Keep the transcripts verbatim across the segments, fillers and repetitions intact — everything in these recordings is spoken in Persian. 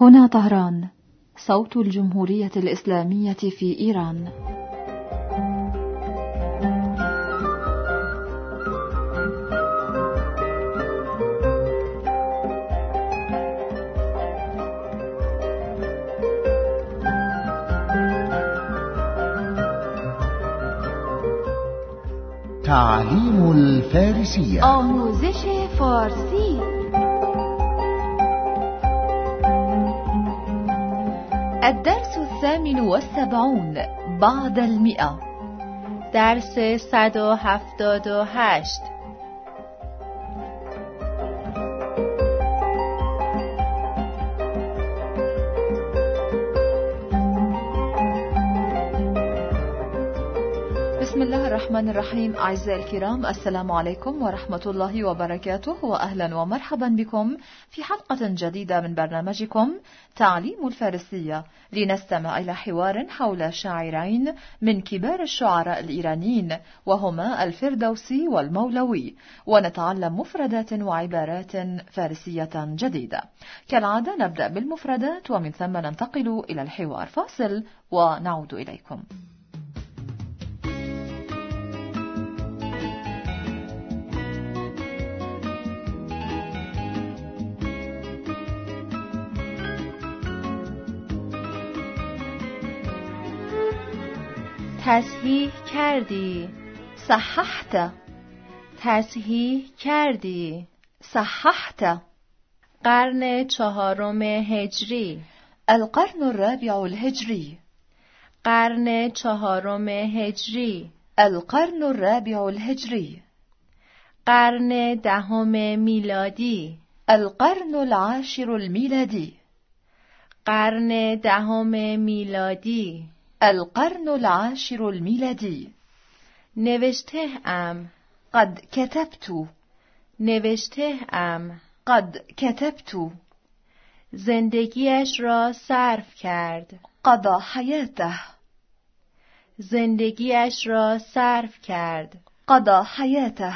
هنا طهران، صوت الجمهورية الإسلامية في إيران. تعليم الفارسية. آموزش فارسی. الدرس الثامن والسبعون بعد المئة. درس صد و هفتاد و هشت. بسم الله الرحمن الرحيم. أعزائي الكرام، السلام عليكم ورحمة الله وبركاته، وأهلا ومرحبا بكم في حلقة جديدة من برنامجكم تعليم الفارسية، لنستمع إلى حوار حول شاعرين من كبار الشعراء الإيرانيين، وهما الفردوسي والمولوي، ونتعلم مفردات وعبارات فارسية جديدة. كالعادة نبدأ بالمفردات ومن ثم ننتقل إلى الحوار. فاصل ونعود إليكم. تصحیح کردی، صححت. تصحیح کردی، صححت. قرن چهارم هجری، القرن الرابع الهجري. قرن چهارم هجری، القرن الرابع الهجري. قرن دهم میلادی، القرن العاشر الميلادي. قرن دهم میلادی، القرن العاشر الميلادي. نوشته ام، قد كتبت. نوشته ام، قد كتبت. زندگیش را صرف کرد، قضى حياته. زندگیش را صرف کرد، قضى حياته.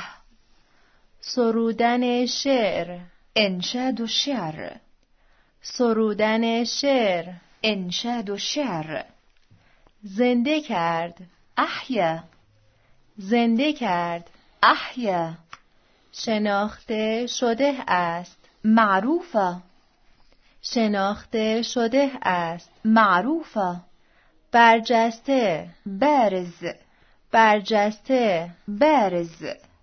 سرودن شعر، إنشاد الشعر. سرودن شعر، إنشاد الشعر. زنده کرد، أحيا. زنده کرد، أحيا. شناخته شده است، معروفة. شناخته شده است، معروفة. برجسته، بارز. برجسته، بارز.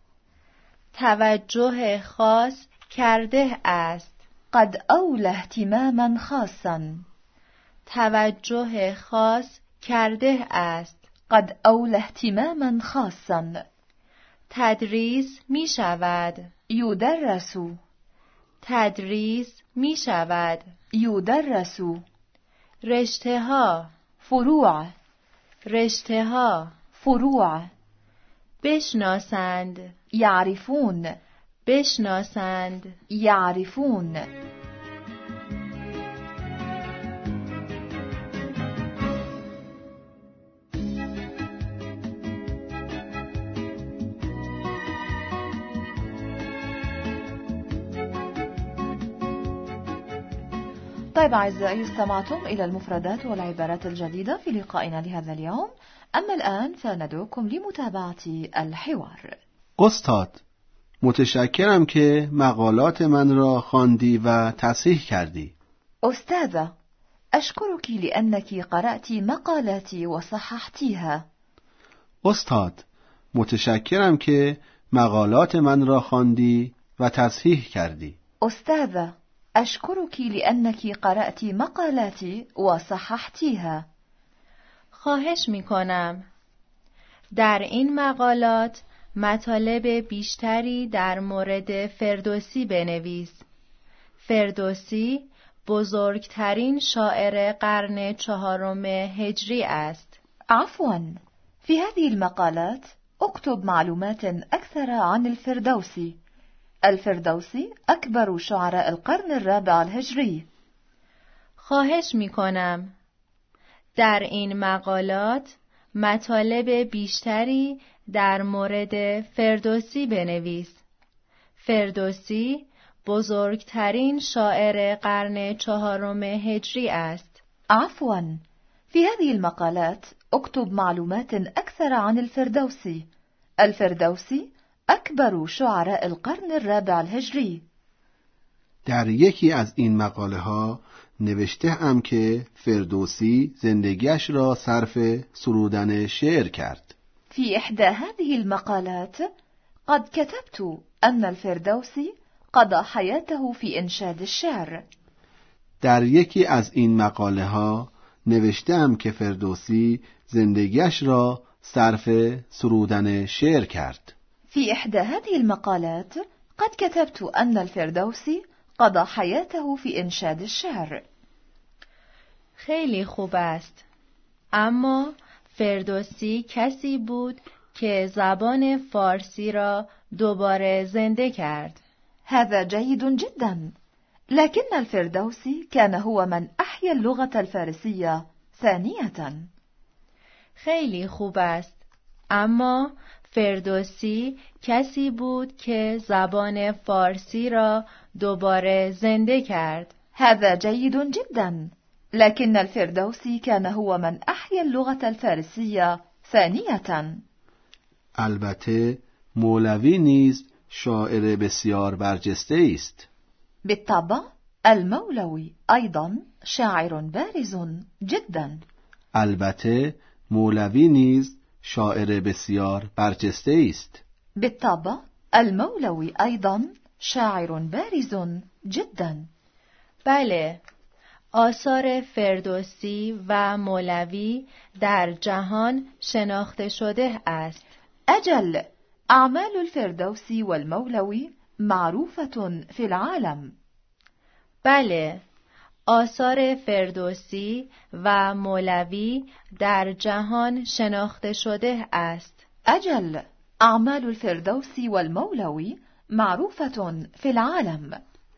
توجه خاص کرده است، قد أولى اهتماما خاصا. توجه خاص کرده است، قد أولى اهتماما خاصا. تدریس می شود، يدرس. تدریس می شود، يدرس. رشته ها، فروع. رشته ها، فروع. بشناسند، يعرفون. بشناسند، يعرفون. طيب أعزائي، استمعتم إلى المفردات والعبارات الجديدة في لقائنا لهذا اليوم. أما الآن فندعوكم لمتابعة الحوار. استاد، متشکرم که مقالات من را خواندی و تصحیح کردی. أستاذة، أشكرك لأنك قرأت مقالاتي وصححتيها. استاد، متشکرم که مقالات من را خواندی و تصحیح کردی. أستاذة، أشكرك لأنك قرأت مقالاتي وصححتيها. خواهش می کنم. در این مقالات مطالب بیشتری در مورد فردوسی بنویس. فردوسی بزرگترین شاعر قرن چهارم هجری است. عفواً، في هذه المقالات اكتب معلومات أكثر عن الفردوسي. الفردوسي أكبر شعراء القرن الرابع الهجري. خواهش می کنم. در این مقالات مطالب بیشتری در مورد فردوسی بنویس. فردوسی بزرگترین شاعر قرن چهارم هجری است. عفواً، في هذه المقالات اكتب معلومات أكثر عن الفردوسي. الفردوسي أكبر شعراء القرن الرابع الهجري. در یکی از این مقاله ها نوشته ام که فردوسی زندگیش را صرف سرودن شعر کرد. في إحدى هذه المقالات قد كتبت أن الفردوسي قضى حياته في إنشاد الشعر. در یکی از این مقاله ها نوشته ام که فردوسی زندگیش را صرف سرودن شعر کرد. في إحدى هذه المقالات قد كتبت أن الفردوسي قضى حياته في إنشاد الشعر. خیلی خوب است. اما فردوسی کسی بود که زبان فارسی را دوباره زنده کرد. هذا جيد جدا، لكن الفردوسي كان هو من أحيا اللغة الفارسية ثانية. خیلی خوب است. اما فردوسی کسی بود که زبان فارسی را دوباره زنده کرد. هذا جيد جدا، لكن الفردوسي كان هو من أحيا اللغة الفارسية ثانية. البته مولوی نیز شاعر بسیار برجسته است. بالطبع المولوي أيضا شاعر بارز جدا. البته مولوی نیز شاعر بسیار برجسته است. بالطبع المولوي أيضا شاعر بارز جدا. بله، آثار فردوسی و مولوی در جهان شناخته شده است. أجل، أعمال الفردوسي والمولوي معروفة في العالم. بله، آثار فردوسی و مولوی در جهان شناخته شده است. أجل، أعمال الفردوسي والمولوي معروفة في العالم.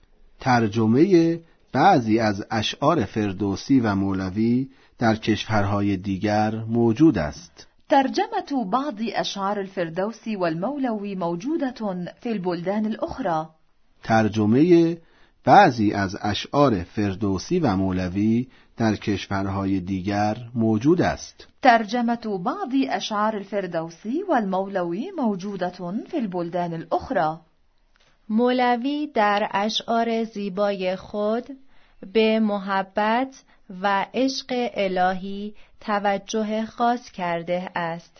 ترجمه بعضی از اشعار فردوسی و مولوی در کشورهای دیگر موجود است. ترجمة بعض أشعار الفردوسي والمولوي موجودة في البلدان الأخرى. ترجمه بعضی از اشعار فردوسی و مولوی در کشورهای دیگر موجود است. ترجمة بعض أشعار الفردوسي والمولوي موجودة في البلدان الأخرى. مولوی در اشعار زیبای خود به محبت و عشق الهی توجه خاص کرده است.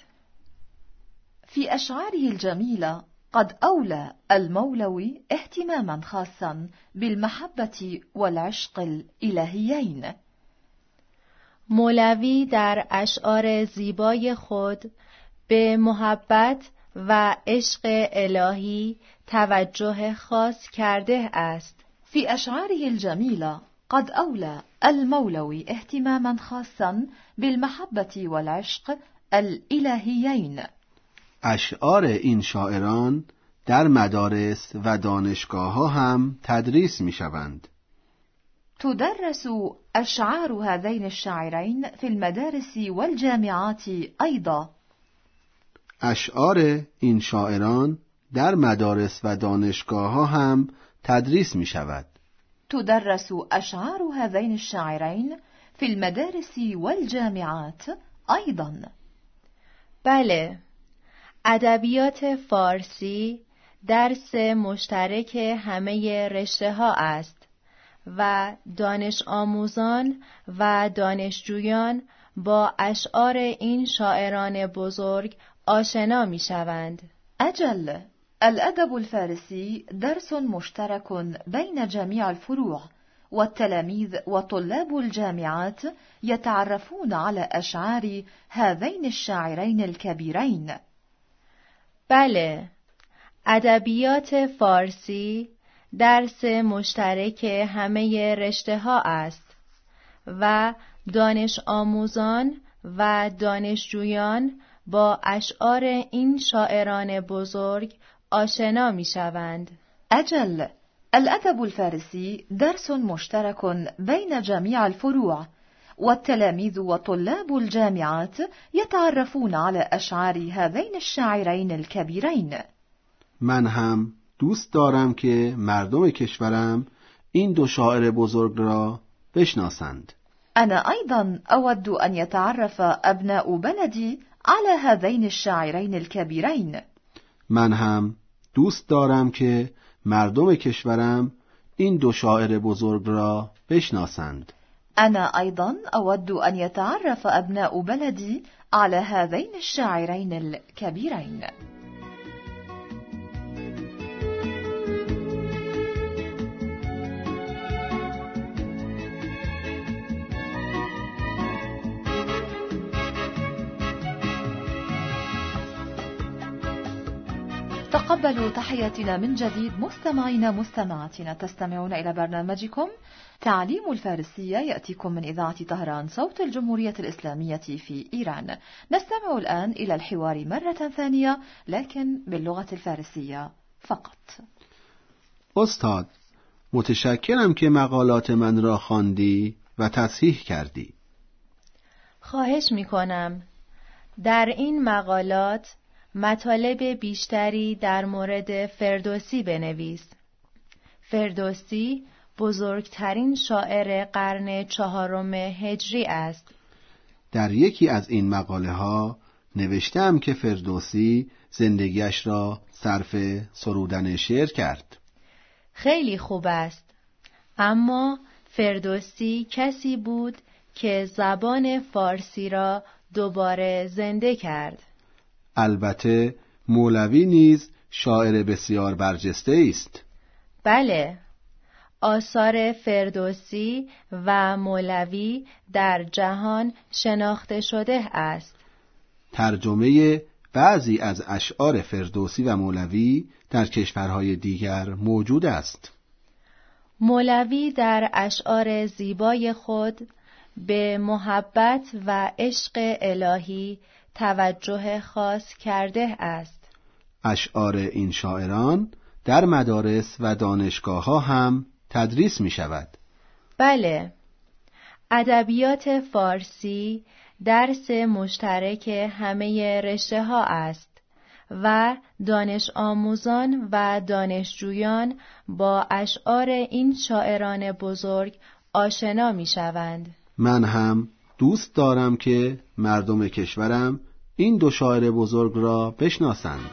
في أشعاره الجميلة قد أولى المولوي اهتماما خاصا بالمحبة والعشق الإلهيين. مولوی در اشعار زیبای خود به محبت و عشق الهی توجه خاص کرده است. في أشعاره الجميلة قد أولى المولوي اهتماما خاصا بالمحبة والعشق الإلهيين. اشعار این شاعران در مدارس و دانشگاه ها هم تدریس می شوند. تدرس أشعار هذين الشاعرين في المدارس والجامعات أيضا. اشعار این شاعران در مدارس و دانشگاه ها هم تدریس می شود. تدرس أشعار هذين الشاعرين في المدارس والجامعات أيضا. بله، ادبیات فارسی درس مشترک همه رشته ها است و دانش آموزان و دانشجویان با اشعار این شاعران بزرگ آشنا می شوند. أجل، الأدب الفارسي درس مشترك بين جميع الفروع، والتلاميذ وطلاب الجامعات يتعرفون على أشعار هذين الشاعرين الكبيرين. بله، ادبیات فارسی درس مشترک همه رشته ها است و دانش آموزان و دانشجویان با اشعار این شاعران بزرگ آشنا می شوند. أجل، الأدب الفارسي درس مشترك بين جميع الفروع، والتلاميذ وطلاب الجامعات يتعرفون على أشعار هذين الشاعرين الكبيرين. من هم دوست دارم که مردم کشورم این دو شاعر بزرگ را بشناسند. أنا أيضا أود أن يتعرف أبناء بلدي على هذين الشاعرين الكبيرين. من هم دوست دارم که مردم کشورم این دو شاعر بزرگ را بشناسند. أنا أيضا أود أن يتعرف أبناء بلدي على هذين الشاعرين الكبيرين. تقبلوا تحياتنا من جديد مستمعينا مستمعاتنا، تستمعون إلى برنامجكم تعليم الفارسية يأتيكم من إذاعة طهران صوت الجمهورية الإسلامية في إيران. نستمع الآن إلى الحوار مرة ثانية لكن باللغة الفارسية فقط. استاد، متشکرم که مقالات من را خواندی و تصحیح کردی. خواهش می‌کنم. در این مقالات مطالب بیشتری در مورد فردوسی بنویس. فردوسی بزرگترین شاعر قرن چهارم هجری است. در یکی از این مقاله ها نوشتم که فردوسی زندگیش را صرف سرودن شعر کرد. خیلی خوب است. اما فردوسی کسی بود که زبان فارسی را دوباره زنده کرد. البته مولوی نیز شاعر بسیار برجسته است. بله، آثار فردوسی و مولوی در جهان شناخته شده است. ترجمه بعضی از اشعار فردوسی و مولوی در کشورهای دیگر موجود است. مولوی در اشعار زیبای خود به محبت و عشق الهی توجه خاص کرده است. اشعار این شاعران در مدارس و دانشگاه‌ها هم تدریس می شود. بله، ادبیات فارسی درس مشترک همه رشته ها است و دانش آموزان و دانشجویان با اشعار این شاعران بزرگ آشنا می شوند. من هم دوست دارم که مردم کشورم این دو شاعر بزرگ را بشناسند.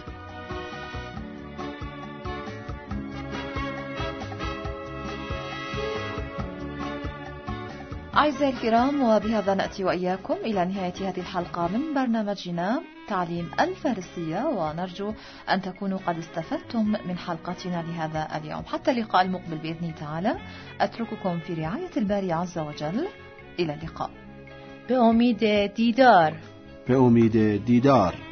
أعزائي الكرام، وبهذا نأتي وإياكم إلى نهاية هذه الحلقة من برنامجنا تعليم الفارسية، ونرجو أن تكونوا قد استفدتم من حلقتنا لهذا اليوم. حتى اللقاء المقبل بإذن تعالى أترككم في رعاية الباري عز وجل. إلى اللقاء. به امید دیدار. به امید دیدار.